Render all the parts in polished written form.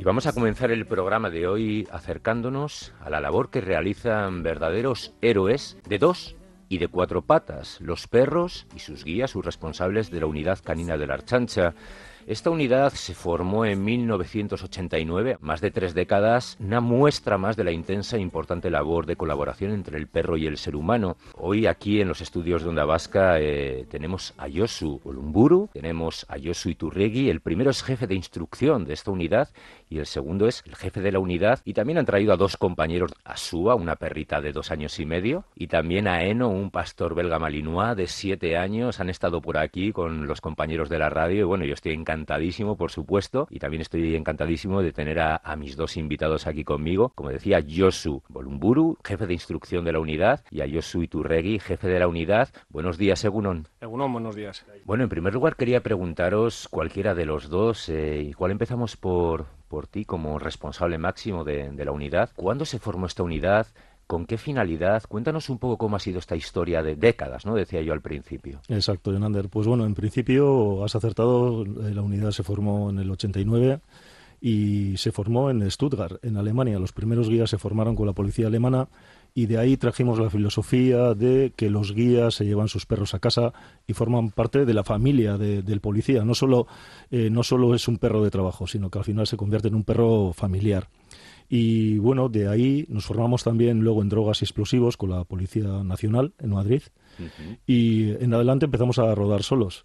vamos a comenzar el programa de hoy acercándonos a la labor que realizan verdaderos héroes de dos y de cuatro patas, los perros y sus guías, sus responsables de la unidad canina de la Archancha. Esta unidad se formó en 1989, más de 3 décadas, una muestra más de la intensa e importante labor de colaboración entre el perro y el ser humano. Hoy aquí en los estudios de Onda Vasca tenemos a Josu Bolumburu, tenemos a Josu Iturregui. El primero es jefe de instrucción de esta unidad y el segundo es el jefe de la unidad. Y también han traído a dos compañeros, a Sua, una perrita de 2 años y medio, y también a Eno, un pastor belga malinois de 7 años. Han estado por aquí con los compañeros de la radio y bueno, yo estoy encantadísimo, por supuesto, y también estoy encantadísimo de tener a mis dos invitados aquí conmigo. Como decía, Josu Bolumburu, jefe de instrucción de la unidad, y a Josu Iturregui, jefe de la unidad. Buenos días, Egunon. Egunon, buenos días. Bueno, en primer lugar quería preguntaros, cualquiera de los dos, igual empezamos por ti como responsable máximo de la unidad. ¿Cuándo se formó esta unidad? ¿Con qué finalidad? Cuéntanos un poco cómo ha sido esta historia de décadas, ¿no? Decía yo al principio. Exacto, Jonander. Pues bueno, en principio has acertado, la unidad se formó en el 89 y se formó en Stuttgart, en Alemania. Los primeros guías se formaron con la policía alemana y de ahí trajimos la filosofía de que los guías se llevan sus perros a casa y forman parte de la familia del policía. No solo es un perro de trabajo, sino que al final se convierte en un perro familiar. Y bueno, de ahí nos formamos también luego en drogas y explosivos con la Policía Nacional en Madrid. Uh-huh. Y en adelante empezamos a rodar solos.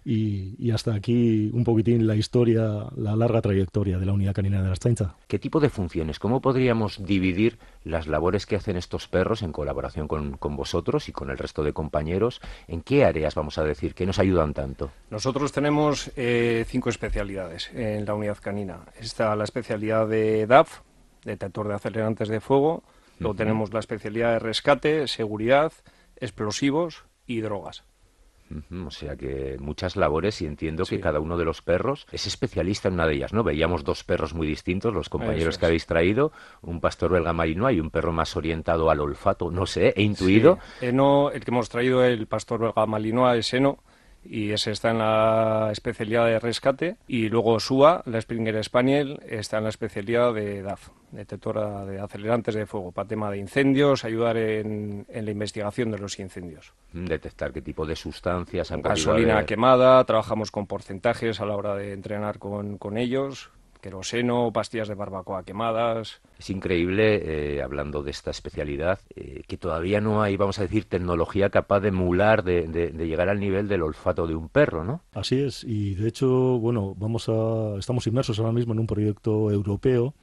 Y hasta aquí un poquitín la historia, la larga trayectoria de la unidad canina de la Archancha. ¿Qué tipo de funciones? ¿Cómo podríamos dividir las labores que hacen estos perros en colaboración con vosotros y con el resto de compañeros? ¿En qué áreas, vamos a decir, que nos ayudan tanto? Nosotros tenemos 5 especialidades en la unidad canina. Está la especialidad de DAF, detector de acelerantes de fuego. Luego tenemos la especialidad de rescate, seguridad, explosivos y drogas. O sea que muchas labores, y entiendo que cada uno de los perros es especialista en una de ellas, ¿no? Veíamos 2 perros muy distintos, los compañeros que habéis traído, un pastor belga malinois y un perro más orientado al olfato, no sé, he intuido. Sí. Eno, el que hemos traído, el pastor belga malinois, es Eno, y ese está en la especialidad de rescate, y luego Sua, la Springer Spaniel, está en la especialidad de DAF, detectora de acelerantes de fuego, para tema de incendios, ayudar en la investigación de los incendios. Detectar qué tipo de sustancias han gasolina quemada, trabajamos con porcentajes a la hora de entrenar con ellos, queroseno, pastillas de barbacoa quemadas. Es increíble, hablando de esta especialidad, que todavía no hay, vamos a decir, tecnología capaz de emular, de llegar al nivel del olfato de un perro, ¿no? Así es, y de hecho, bueno, estamos inmersos ahora mismo en un proyecto europeo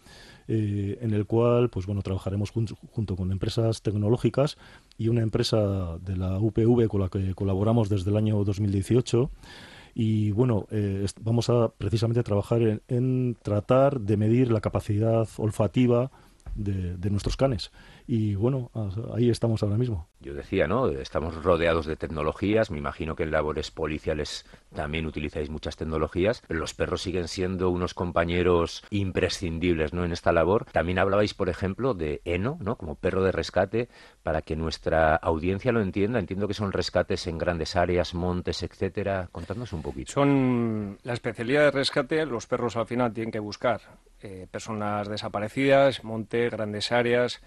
en el cual, pues bueno, trabajaremos junto con empresas tecnológicas y una empresa de la UPV con la que colaboramos desde el año 2018. Y bueno, vamos a precisamente trabajar en tratar de medir la capacidad olfativa de nuestros canes. Y bueno, ahí estamos ahora mismo. Yo decía, ¿no? Estamos rodeados de tecnologías. Me imagino que en labores policiales también utilizáis muchas tecnologías, pero los perros siguen siendo unos compañeros imprescindibles, ¿no? En esta labor. También hablabais, por ejemplo, de Eno, ¿no? Como perro de rescate, para que nuestra audiencia lo entienda. Entiendo que son rescates en grandes áreas, montes, etcétera. Contadnos un poquito. Son la especialidad de rescate. Los perros al final tienen que buscar personas desaparecidas, monte, grandes áreas,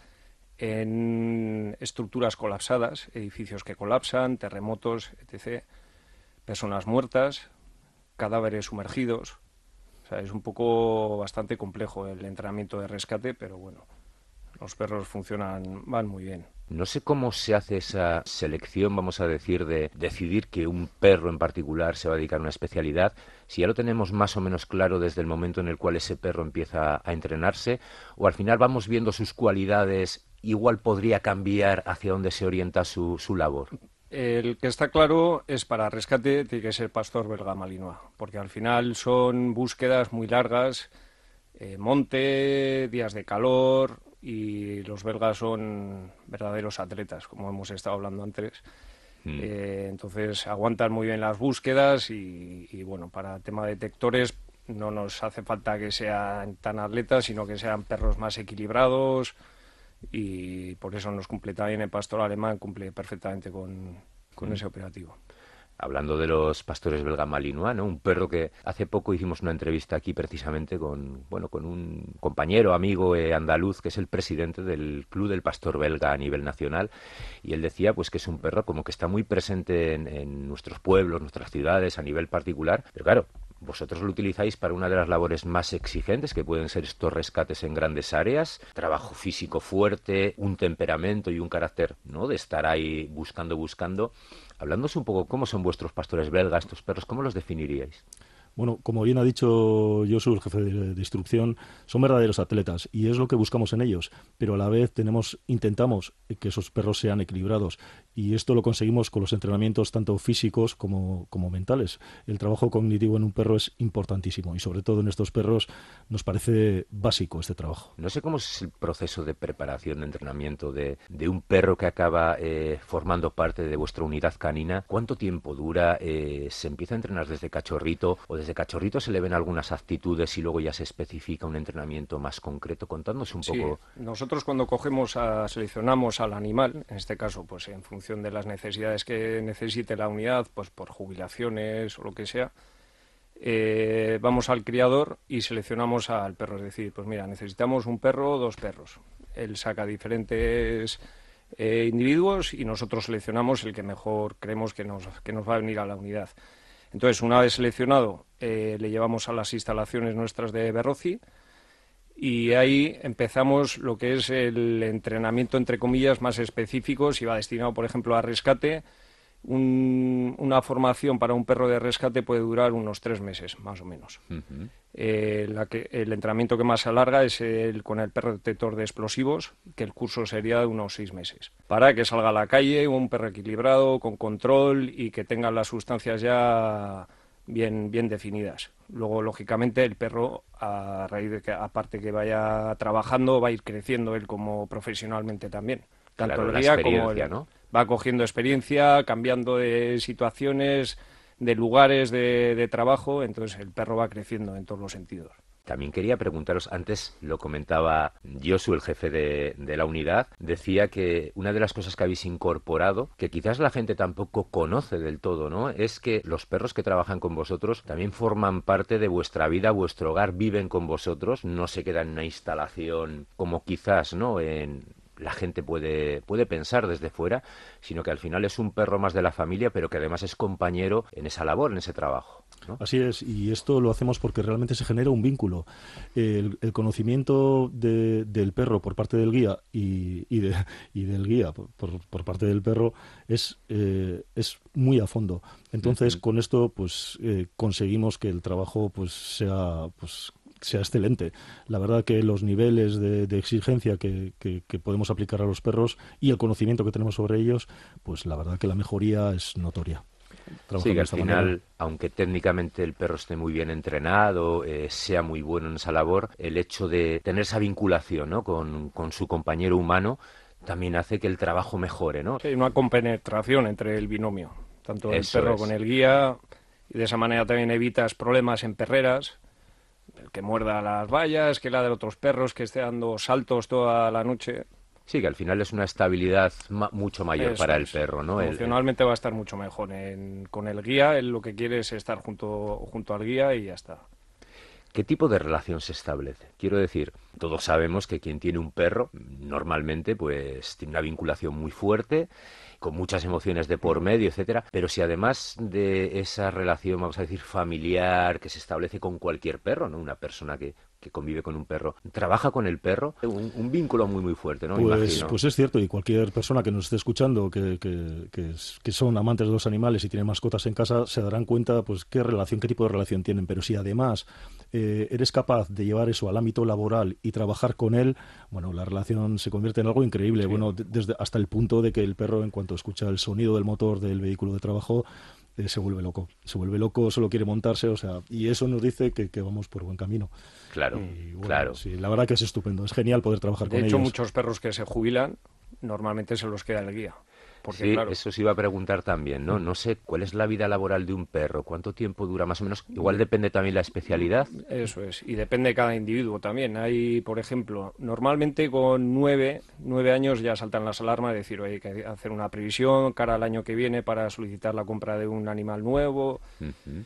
en estructuras colapsadas, edificios que colapsan, terremotos, etc., personas muertas, cadáveres sumergidos. O sea, es un poco bastante complejo el entrenamiento de rescate, pero bueno, los perros van muy bien. No sé cómo se hace esa selección, vamos a decir, de decidir que un perro en particular se va a dedicar a una especialidad, si ya lo tenemos más o menos claro desde el momento en el cual ese perro empieza a entrenarse, o al final vamos viendo sus cualidades, igual podría cambiar hacia dónde se orienta su labor. El que está claro es para rescate tiene que ser pastor belga malinois, porque al final son búsquedas muy largas, monte, días de calor, y los belgas son verdaderos atletas, como hemos estado hablando antes. Entonces aguantan muy bien las búsquedas y bueno, para tema de detectores no nos hace falta que sean tan atletas, sino que sean perros más equilibrados, y por eso nos cumple también el pastor alemán, cumple perfectamente con ese operativo. Hablando de los pastores belga malinois, ¿no? Un perro que hace poco hicimos una entrevista aquí precisamente con un compañero, amigo andaluz, que es el presidente del Club del Pastor Belga a nivel nacional, y él decía pues que es un perro como que está muy presente en nuestros pueblos, nuestras ciudades, a nivel particular, pero claro, vosotros lo utilizáis para una de las labores más exigentes, que pueden ser estos rescates en grandes áreas, trabajo físico fuerte, un temperamento y un carácter, ¿no?, de estar ahí buscando. Hablándonos un poco, ¿cómo son vuestros pastores belgas, estos perros? ¿Cómo los definiríais? Bueno, como bien ha dicho Josu, el jefe de instrucción, son verdaderos atletas y es lo que buscamos en ellos, pero a la vez intentamos que esos perros sean equilibrados y esto lo conseguimos con los entrenamientos tanto físicos como mentales. El trabajo cognitivo en un perro es importantísimo y sobre todo en estos perros nos parece básico este trabajo. No sé cómo es el proceso de preparación de entrenamiento de un perro que acaba formando parte de vuestra unidad canina. ¿Cuánto tiempo dura? ¿Se empieza a entrenar desde cachorrito o desde cachorrito se le ven algunas actitudes y luego ya se especifica un entrenamiento más concreto? Contadnos un poco. Nosotros cuando seleccionamos al animal, en este caso pues en función de las necesidades que necesite la unidad, pues por jubilaciones o lo que sea, vamos al criador y seleccionamos al perro. Es decir, pues mira, necesitamos un perro o 2 perros. Él saca diferentes individuos y nosotros seleccionamos el que mejor creemos que nos va a venir a la unidad. Entonces, una vez seleccionado, le llevamos a las instalaciones nuestras de Berrozi y ahí empezamos lo que es el entrenamiento, entre comillas, más específico. Si va destinado, por ejemplo, a rescate, una formación para un perro de rescate puede durar unos 3 meses, más o menos. Uh-huh. El entrenamiento que más se alarga es con el perro detector de explosivos, que el curso sería de unos 6 meses. Para que salga a la calle un perro equilibrado, con control y que tenga las sustancias ya bien definidas. Luego, lógicamente, el perro, a raíz de que, aparte que vaya trabajando, va a ir creciendo él como profesionalmente también. Tanto claro, el guía como ¿no? Va cogiendo experiencia, cambiando de situaciones, de lugares de trabajo, entonces el perro va creciendo en todos los sentidos. También quería preguntaros, antes lo comentaba Josu, el jefe de la unidad, decía que una de las cosas que habéis incorporado, que quizás la gente tampoco conoce del todo, ¿no?, es que los perros que trabajan con vosotros también forman parte de vuestra vida, vuestro hogar, viven con vosotros, no se quedan en una instalación como quizás, ¿no?, la gente puede pensar desde fuera, sino que al final es un perro más de la familia, pero que además es compañero en esa labor, en ese trabajo, ¿no? Así es, y esto lo hacemos porque realmente se genera un vínculo. El conocimiento del perro por parte del guía y del guía por parte del perro es muy a fondo. Entonces, con esto pues conseguimos que el trabajo pues sea excelente. La verdad que los niveles de exigencia que podemos aplicar a los perros y el conocimiento que tenemos sobre ellos, pues la verdad que la mejoría es notoria. Sí, que al final, aunque técnicamente el perro esté muy bien entrenado, sea muy bueno en esa labor, el hecho de tener esa vinculación, ¿no?, con su compañero humano también hace que el trabajo mejore, ¿no? Sí, hay una compenetración entre el binomio, tanto el perro con el guía, y de esa manera también evitas problemas en perreras, el que muerda las vallas, que ladre a otros perros, que esté dando saltos toda la noche. Sí, que al final es una estabilidad mucho mayor para el perro, ¿no? Emocionalmente va a estar mucho mejor con el guía. Él lo que quiere es estar junto al guía y ya está. ¿Qué tipo de relación se establece? Quiero decir, todos sabemos que quien tiene un perro normalmente pues tiene una vinculación muy fuerte, con muchas emociones de por medio, etcétera, pero si además de esa relación, vamos a decir, familiar que se establece con cualquier perro, ¿no?, una persona que convive con un perro, trabaja con el perro, un vínculo muy fuerte, ¿no? Pues es cierto, y cualquier persona que nos esté escuchando que son amantes de los animales y tienen mascotas en casa se darán cuenta pues qué tipo de relación tienen, pero si además eres capaz de llevar eso al ámbito laboral y trabajar con él, bueno, la relación se convierte en algo increíble, sí. Bueno, desde hasta el punto de que el perro, en cuanto escucha el sonido del motor del vehículo de trabajo, se vuelve loco, solo quiere montarse, o sea, y eso nos dice que vamos por buen camino. Claro, y bueno, claro. Sí, la verdad que es estupendo, es genial poder trabajar con ellos. De hecho, muchos perros que se jubilan normalmente se los queda el guía. Porque, Sí, claro, eso os iba a preguntar también, ¿no? No sé cuál es la vida laboral de un perro, cuánto tiempo dura más o menos. Igual depende también la especialidad. eso es, y depende de cada individuo también. Hay, por ejemplo, normalmente con 9 años ya saltan las alarmas, de decir, oye, hay que hacer una previsión cara al año que viene para solicitar la compra de un animal nuevo. Ujú.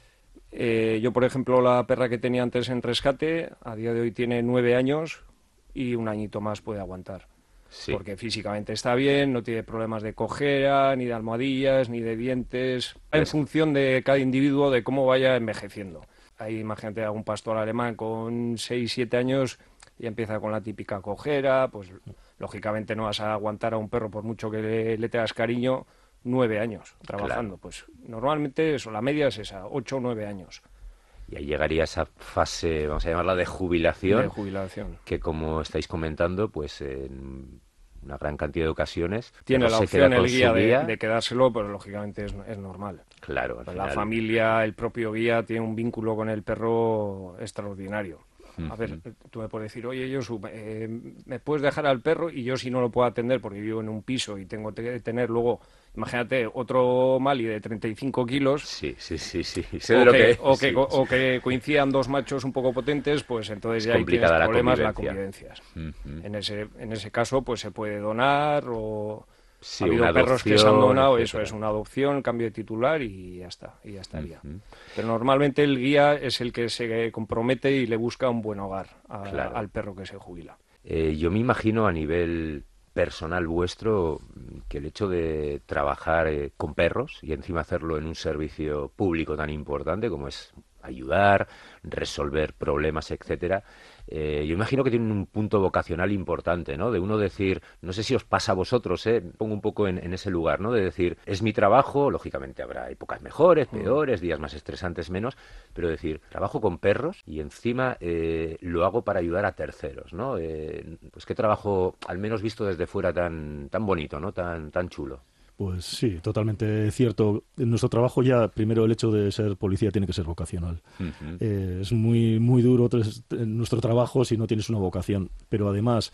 Yo, por ejemplo, la perra que tenía antes en rescate, a día de hoy tiene 9 años y un añito más puede aguantar. Sí, Porque físicamente está bien, no tiene problemas de cojera, ni de almohadillas, ni de dientes, en Pues- función de cada individuo, de cómo vaya envejeciendo. Ahí, imagínate, algún pastor alemán con 6 7 años y empieza con la típica cojera, pues lógicamente no vas a aguantar a un perro por mucho que le tengas cariño 9 años trabajando. claro. Pues normalmente eso, la media es esa, 8 o 9 años Y ahí llegaría esa fase, vamos a llamarla de de jubilación, jubilación. que como estáis comentando, pues en una gran cantidad de ocasiones, Tiene uno la se queda opción el con su guía de, guía. de quedárselo, pero lógicamente es normal. Claro, al La final. familia, el propio guía, tiene un vínculo con el perro extraordinario. A ver, Ujú. tú me puedes decir, oye, Josu, ¿me puedes dejar al perro? Y yo si no lo puedo atender porque vivo en un piso y tengo que tener luego, imagínate, otro Mali de 35 kilos, Sí, sí, sí, sí. Sé de lo que es. Sí, sí. o que coincidan dos machos un poco potentes, pues entonces Es ya ahí tienes complicada la problemas la convivencia. convivencia. Ujú. En ese caso, pues se puede donar o... Ha Sí, una habido perros que se han adopción, donado, eso es etcétera. una adopción, cambio de titular y ya está, y ya estaría. Ujú. Pero normalmente el guía es el que se compromete y le busca un buen hogar Claro. al perro que se jubila. Yo me imagino a nivel personal vuestro que el hecho de trabajar con perros y encima hacerlo en un servicio público tan importante como es ayudar, resolver problemas, etcétera, yo imagino que tiene un punto vocacional importante, ¿no? De uno decir, no sé si os pasa a vosotros, pongo un poco en ese lugar, ¿no? De decir, es mi trabajo, lógicamente habrá épocas mejores, peores, días más estresantes, menos, pero decir, trabajo con perros y encima lo hago para ayudar a terceros, ¿no? Pues qué trabajo, al menos visto desde fuera, tan, tan bonito, ¿no? Tan, tan chulo. Pues sí, totalmente cierto. En nuestro trabajo ya, primero el hecho de ser policía tiene que ser vocacional. Ujú. Es muy muy duro en nuestro trabajo si no tienes una vocación. Pero además,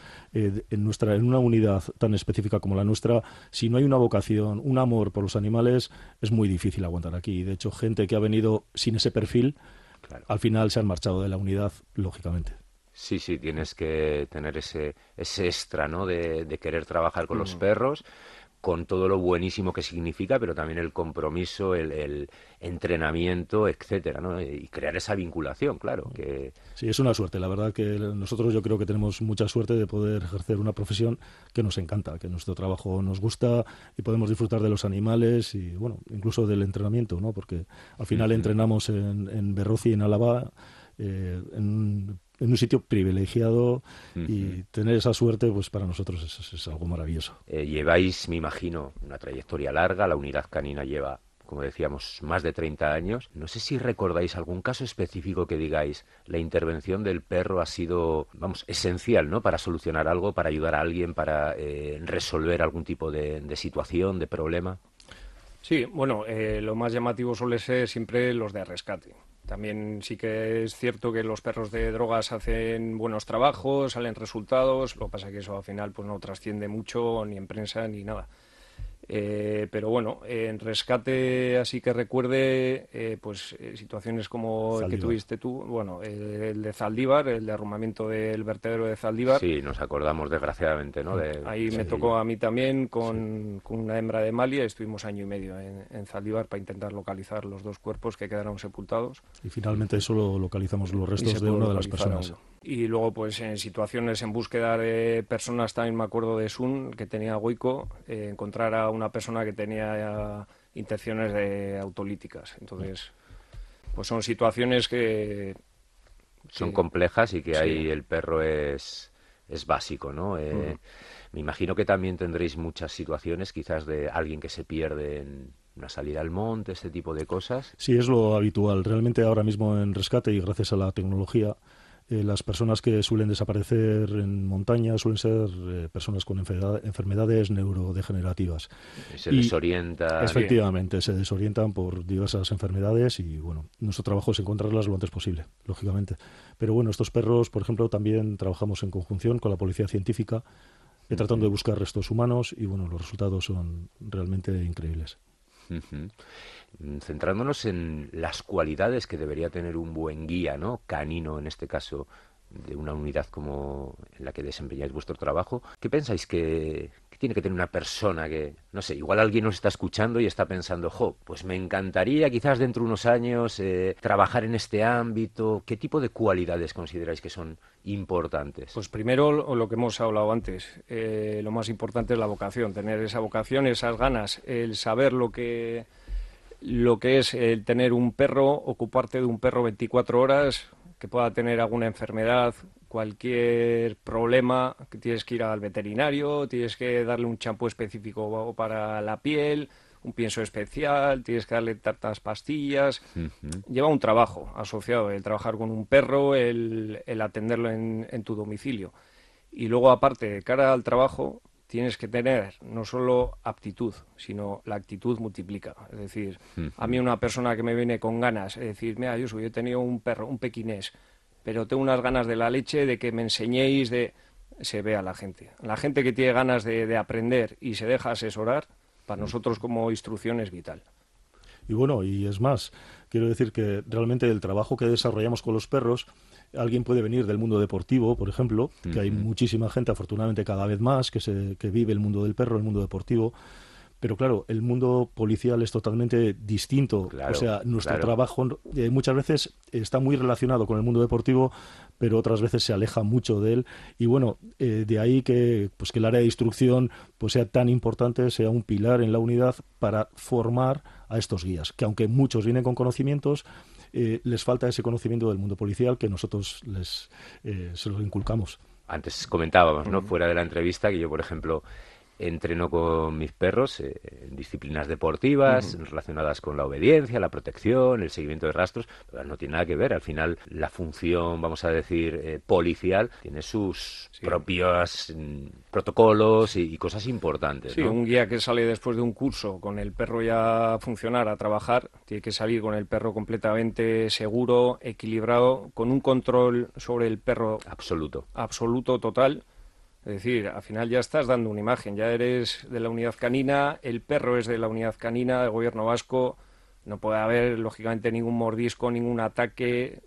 en una unidad tan específica como la nuestra, si no hay una vocación, un amor por los animales, es muy difícil aguantar aquí. De hecho, gente que ha venido sin ese perfil, Claro. al final se han marchado de la unidad, lógicamente. Sí, sí, tienes que tener ese extra, ¿no? De querer trabajar con los Mm. perros, con todo lo buenísimo que significa, pero también el compromiso, el entrenamiento, etcétera, ¿no? Y crear esa vinculación, claro, que Sí, es una suerte. La verdad que nosotros yo creo que tenemos mucha suerte de poder ejercer una profesión que nos encanta, que nuestro trabajo nos gusta y podemos disfrutar de los animales y, bueno, incluso del entrenamiento, ¿no? Porque al final entrenamos en Berrozi, en Álava, en un sitio privilegiado y tener esa suerte, pues para nosotros es algo maravilloso. lleváis, me imagino, una trayectoria larga, la unidad canina lleva, como decíamos, más de 30 años. No sé si recordáis algún caso específico que digáis, la intervención del perro ha sido, vamos, esencial, ¿no? Para solucionar algo, para ayudar a alguien, para resolver algún tipo de situación, de problema. Sí, bueno, lo más llamativo suele ser siempre los de rescate. También sí que es cierto que los perros de drogas hacen buenos trabajos, salen resultados, lo que pasa es que eso al final pues no trasciende mucho ni en prensa ni nada. Pero bueno, en rescate así que recuerde situaciones como el que Zaldívar. tuviste tú, bueno, el de Zaldívar, el derrumbamiento del vertedero de Zaldívar. Sí, nos acordamos desgraciadamente, ¿no? Ahí me De tocó ello. a mí también con una hembra de Mali, estuvimos año y medio en Zaldívar para intentar localizar los dos cuerpos que quedaron sepultados Y finalmente solo localizamos los y restos se de pudo una de las localizar a personas. uno. Y luego pues en situaciones en búsqueda de personas, también me acuerdo de Sun, que tenía Goico, encontrar a una persona que tenía intenciones de autolíticas. Entonces, pues son situaciones Son que complejas y que sí. ahí el perro es básico, ¿no? Me imagino que también tendréis muchas situaciones, quizás de alguien que se pierde en una salida al monte, este tipo de cosas. Sí, es lo habitual. Realmente ahora mismo en rescate y gracias a la tecnología, las personas que suelen desaparecer en montaña suelen ser personas con enfermedades neurodegenerativas. Se Y desorienta. Sí. efectivamente se desorientan por diversas enfermedades y bueno, nuestro trabajo es encontrarlas lo antes posible, lógicamente. Pero bueno, estos perros, por ejemplo, también trabajamos en conjunción con la policía científica tratando de buscar restos humanos y bueno, los resultados son realmente increíbles. Centrándonos en las cualidades que debería tener un buen guía, ¿no? Canino, en este caso, de una unidad como en la que desempeñáis vuestro trabajo, ¿qué pensáis que tiene que tener una persona que, no sé, igual alguien nos está escuchando y está pensando, pues me encantaría quizás dentro de unos años trabajar en este ámbito? ¿Qué tipo de cualidades consideráis que son importantes? Pues primero lo que hemos hablado antes, lo más importante es la vocación, tener esa vocación, esas ganas, el saber lo que es el tener un perro, ocuparte de un perro 24 horas, que pueda tener alguna enfermedad, cualquier problema, que tienes que ir al veterinario, tienes que darle un champú específico para la piel, un pienso especial, tienes que darle tantas pastillas. Lleva un trabajo asociado, el trabajar con un perro, el atenderlo en tu domicilio. Y luego, aparte, de cara al trabajo, tienes que tener no solo aptitud, sino la actitud multiplica. Es decir, a mí una persona que me viene con ganas, es decir, mira, yo he tenido un perro, un pequinés, pero tengo unas ganas de la leche, de que me enseñéis, se ve a la gente. La gente que tiene ganas de aprender y se deja asesorar, para nosotros como instrucción es vital. Y bueno, y es más, quiero decir que realmente el trabajo que desarrollamos con los perros, alguien puede venir del mundo deportivo, por ejemplo, que hay muchísima gente, afortunadamente cada vez más, que vive el mundo del perro, el mundo deportivo. Pero claro, el mundo policial es totalmente distinto. Claro, o sea, nuestro trabajo muchas veces está muy relacionado con el mundo deportivo, pero otras veces se aleja mucho de él. Y bueno, de ahí que el área de instrucción pues sea tan importante, sea un pilar en la unidad para formar a estos guías, que aunque muchos vienen con conocimientos, les falta ese conocimiento del mundo policial que nosotros se los inculcamos. Antes comentábamos, ¿no? Fuera de la entrevista, que yo, por ejemplo, entreno con mis perros en disciplinas deportivas relacionadas con la obediencia, la protección, el seguimiento de rastros, pero no tiene nada que ver. Al final, la función, vamos a decir, policial, tiene sus propios protocolos y cosas importantes, Sí, ¿no? Un guía que sale después de un curso con el perro ya a funcionar, a trabajar, tiene que salir con el perro completamente seguro, equilibrado, con un control sobre el perro absoluto, total. Es decir, al final ya estás dando una imagen, ya eres de la unidad canina, el perro es de la unidad canina del gobierno vasco, no puede haber, lógicamente, ningún mordisco, ningún ataque,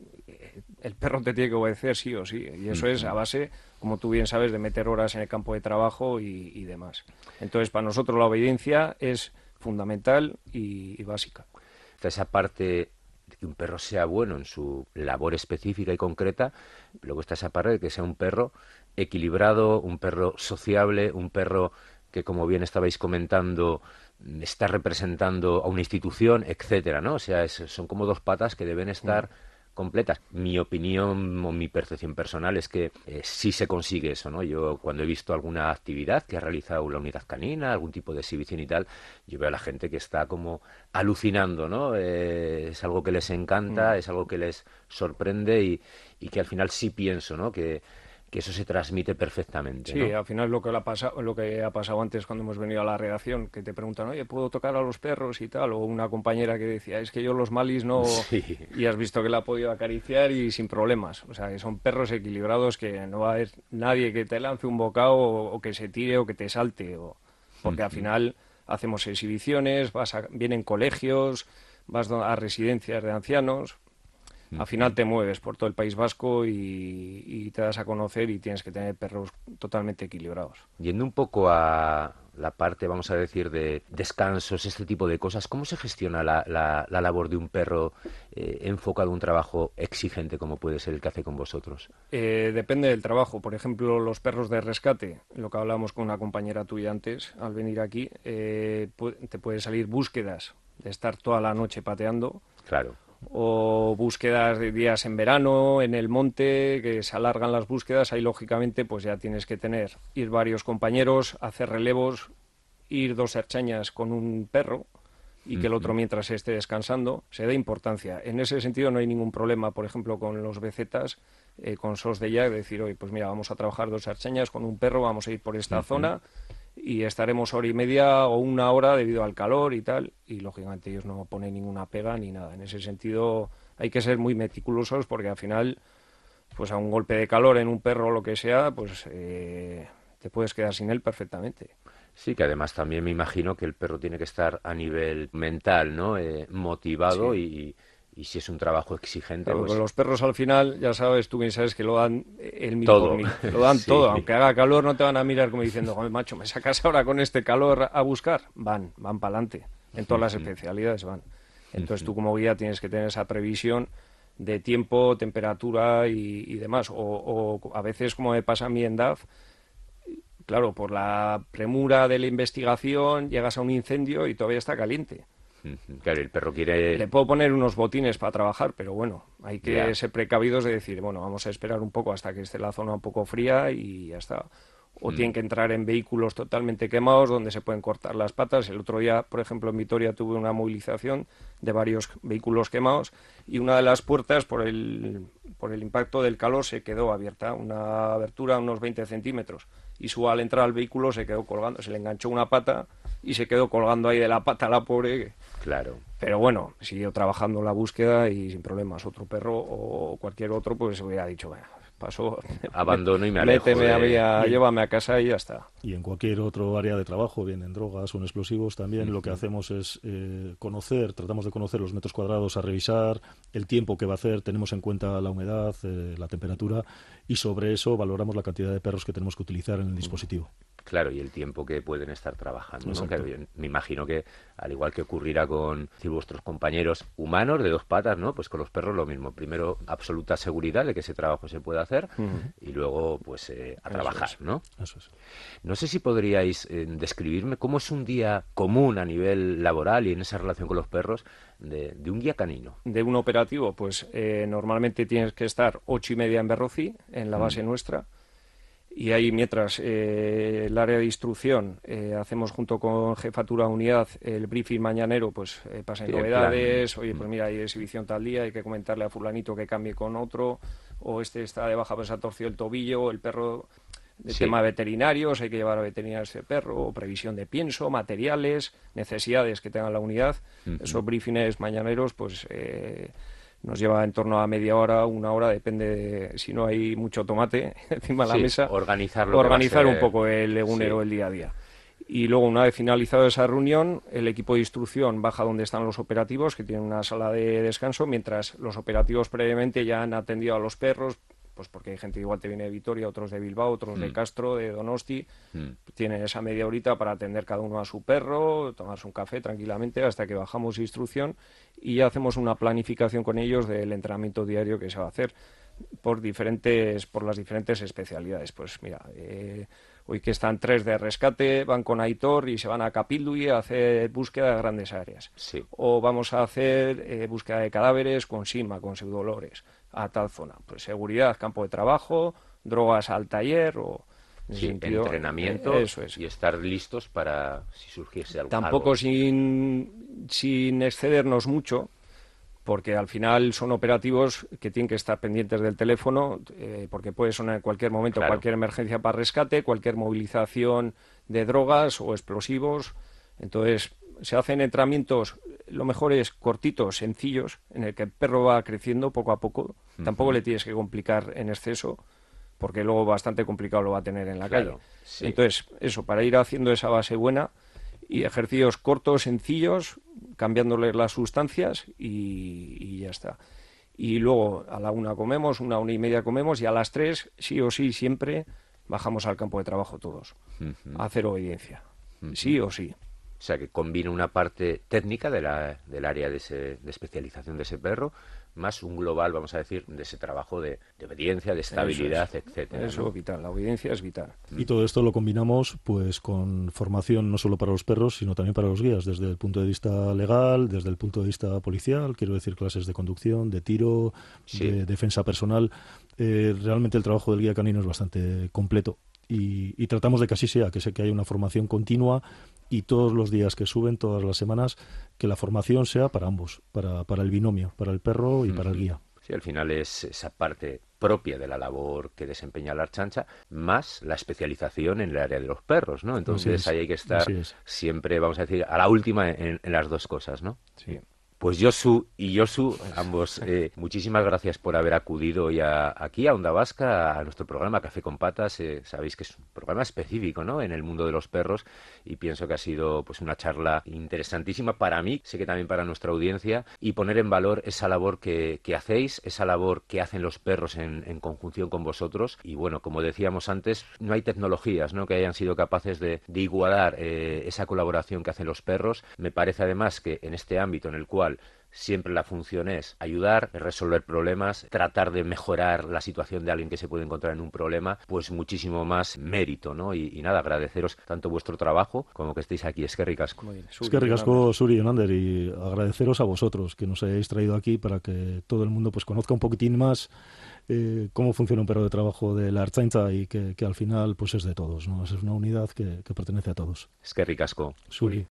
el perro te tiene que obedecer sí o sí, y eso es a base, como tú bien sabes, de meter horas en el campo de trabajo y demás. Entonces, para nosotros la obediencia es fundamental y básica. Esa parte de que un perro sea bueno en su labor específica y concreta, luego está esa parte de que sea un perro equilibrado, un perro sociable, un perro que, como bien estabais comentando, está representando a una institución, etcétera, ¿no? O sea, son como dos patas que deben estar completas. Mi opinión o mi percepción personal es que sí se consigue eso, ¿no? Yo, cuando he visto alguna actividad que ha realizado la unidad canina, algún tipo de exhibición y tal, yo veo a la gente que está como alucinando, ¿no? Es algo que les encanta, es algo que les sorprende y que al final sí pienso, ¿no? Que eso se transmite perfectamente, Sí, ¿no? al final lo que ha pasado antes cuando hemos venido a la redacción, que te preguntan, oye, ¿puedo tocar a los perros y tal? O una compañera que decía, es que yo los malis no... Sí. Y has visto que la ha podido acariciar y sin problemas. O sea, que son perros equilibrados, que no va a haber nadie que te lance un bocado o que se tire o que te salte. Porque al final hacemos exhibiciones, vienen colegios, vas a residencias de ancianos. Al final te mueves por todo el País Vasco y te das a conocer y tienes que tener perros totalmente equilibrados. Yendo un poco a la parte, vamos a decir, de descansos, este tipo de cosas, ¿cómo se gestiona la labor de un perro enfocado a un trabajo exigente como puede ser el que hace con vosotros? Depende del trabajo. Por ejemplo, los perros de rescate, lo que hablábamos con una compañera tuya antes, al venir aquí, te pueden salir búsquedas de estar toda la noche pateando. Claro. O búsquedas de días en verano, en el monte, que se alargan las búsquedas, ahí lógicamente pues ya tienes que ir varios compañeros, hacer relevos, ir 2 erchañas con un perro y que el otro mientras esté descansando, se da importancia. En ese sentido no hay ningún problema, por ejemplo, con los bezetas, con SOS de ya, decir, oye, pues mira, vamos a trabajar 2 erchañas con un perro, vamos a ir por esta zona y estaremos hora y media o 1 hora debido al calor y tal, y lógicamente ellos no ponen ninguna pega ni nada. En ese sentido hay que ser muy meticulosos porque al final, pues a un golpe de calor en un perro o lo que sea, pues te puedes quedar sin él perfectamente. Sí, que además también me imagino que el perro tiene que estar a nivel mental, ¿no? Motivado Sí. y si es un trabajo exigente, Claro, con pues los perros al final, ya sabes, tú bien sabes que lo dan el mil por todo. mil. Lo dan Sí, todo, aunque haga calor, no te van a mirar como diciendo, "Joder, macho, ¿me sacas ahora con este calor a buscar?". Van para adelante. En todas las especialidades van. Entonces tú como guía tienes que tener esa previsión de tiempo, temperatura y demás. O a veces, como me pasa a mí en DAF, claro, por la premura de la investigación llegas a un incendio y todavía está caliente. claro, el perro quiere Le puedo poner unos botines para trabajar, pero bueno, hay que ya. ser precavidos de decir, bueno, vamos a esperar un poco hasta que esté la zona un poco fría y ya está. O tienen que entrar en vehículos totalmente quemados donde se pueden cortar las patas. El otro día, por ejemplo, en Vitoria tuve una movilización de varios vehículos quemados y una de las puertas, por el impacto del calor, se quedó abierta, una abertura unos 20 centímetros. Y su al entrar al vehículo se quedó colgando, se le enganchó una pata y se quedó colgando ahí de la pata la pobre. Claro. Pero bueno, siguió trabajando en la búsqueda y sin problemas. Otro perro o cualquier otro pues hubiera dicho, bueno, paso, Abandono y me alejo méteme de... llévame a casa y ya está. Y en cualquier otro área de trabajo, bien en drogas o en explosivos, también lo que hacemos es tratamos de conocer los metros cuadrados a revisar, el tiempo que va a hacer, tenemos en cuenta la humedad, la temperatura, y sobre eso valoramos la cantidad de perros que tenemos que utilizar en el dispositivo. Claro, y el tiempo que pueden estar trabajando, ¿no? Exacto. Claro, yo me imagino que, al igual que ocurrirá con vuestros compañeros humanos de dos patas, ¿no? Pues con los perros lo mismo. Primero, absoluta seguridad de que ese trabajo se puede hacer y luego, pues, a trabajar, ¿no? Eso es. No sé si podríais describirme cómo es un día común a nivel laboral y en esa relación con los perros de un guía canino. De un operativo, pues normalmente tienes que estar 8:30 en Berrocí, en la base nuestra. Y ahí, mientras el área de instrucción hacemos junto con jefatura unidad el briefing mañanero, pues pasan Sí, el novedades, plan. oye, pues mira, hay exhibición tal día, hay que comentarle a fulanito que cambie con otro, o este está de baja, pues ha torcido el tobillo, el perro, de Sí. tema de veterinarios, hay que llevar a veterinar a ese perro, o previsión de pienso, materiales, necesidades que tenga la unidad. Esos briefings mañaneros, pues... nos lleva en torno a media hora, una hora, depende de si no hay mucho tomate encima de la Sí, mesa. organizar lo que va a Organizar un ser. poco el legunero, Sí. el día a día. Y luego, una vez finalizado esa reunión, el equipo de instrucción baja donde están los operativos, que tienen una sala de descanso, mientras los operativos previamente ya han atendido a los perros, pues porque hay gente que igual te viene de Vitoria, otros de Bilbao, otros de Castro, de Donosti. Tienen esa media horita para atender cada uno a su perro, tomarse un café tranquilamente hasta que bajamos instrucción y ya hacemos una planificación con ellos del entrenamiento diario que se va a hacer por las diferentes especialidades. Pues mira, hoy que están 3 de rescate, van con Aitor y se van a Capilduy a hacer búsqueda de grandes áreas. Sí. O vamos a hacer búsqueda de cadáveres con Sima, con Pseudolores, a tal zona. Pues seguridad, campo de trabajo, drogas al taller o... En ese Sí, sentido, entrenamiento eso es. y estar listos para si surgiese algo. Tampoco sin excedernos mucho, porque al final son operativos que tienen que estar pendientes del teléfono, porque puede sonar en cualquier momento Claro. cualquier emergencia para rescate, cualquier movilización de drogas o explosivos. Entonces, se hacen entrenamientos, lo mejor es cortitos, sencillos, en el que el perro va creciendo poco a poco. Tampoco le tienes que complicar en exceso, porque luego bastante complicado lo va a tener en la Claro, calle. sí. Entonces, eso, para ir haciendo esa base buena y ejercicios cortos, sencillos, cambiándoles las sustancias y ya está. Y luego a la 1 comemos, 1:30 comemos y a las 3, sí o sí, siempre bajamos al campo de trabajo todos a hacer obediencia. Sí o sí. O sea, que combina una parte técnica del área de especialización de ese perro, más un global, vamos a decir, de ese trabajo de obediencia, de estabilidad, etcétera. Eso ¿no? es vital, la obediencia es vital. Y todo esto lo combinamos pues con formación no solo para los perros, sino también para los guías, desde el punto de vista legal, desde el punto de vista policial, quiero decir clases de conducción, de tiro, Sí. de defensa personal. Realmente el trabajo del guía canino es bastante completo y tratamos de que así sea, que haya una formación continua y todos los días que suben, todas las semanas, que la formación sea para ambos, para el binomio, para el perro y para el guía. Sí, al final es esa parte propia de la labor que desempeña la Archancha, más la especialización en el área de los perros, ¿no? Entonces Así es, ahí hay que estar así es. siempre, vamos a decir, a la última en las dos cosas, ¿no? Sí. Pues Josu y Josu, ambos, muchísimas gracias por haber acudido hoy aquí a Onda Vasca, a nuestro programa Café con Patas. Sabéis que es un programa específico, ¿no?, en el mundo de los perros, y pienso que ha sido pues una charla interesantísima para mí, sé que también para nuestra audiencia, y poner en valor esa labor que hacéis, esa labor que hacen los perros en conjunción con vosotros. Y bueno, como decíamos antes, no hay tecnologías, ¿no?, que hayan sido capaces de igualar esa colaboración que hacen los perros. Me parece además que en este ámbito en el cual siempre la función es ayudar, resolver problemas, tratar de mejorar la situación de alguien que se puede encontrar en un problema, pues muchísimo más mérito, ¿no? Y nada, agradeceros tanto vuestro trabajo como que estéis aquí. Eskerrik asko. Eskerrik asko, Suri y Yonander, y agradeceros a vosotros que nos hayáis traído aquí para que todo el mundo pues conozca un poquitín más cómo funciona un perro de trabajo de la Ertzaintza, y que al final pues es de todos, ¿no? Es una unidad que pertenece a todos. Eskerrik asko. Suri.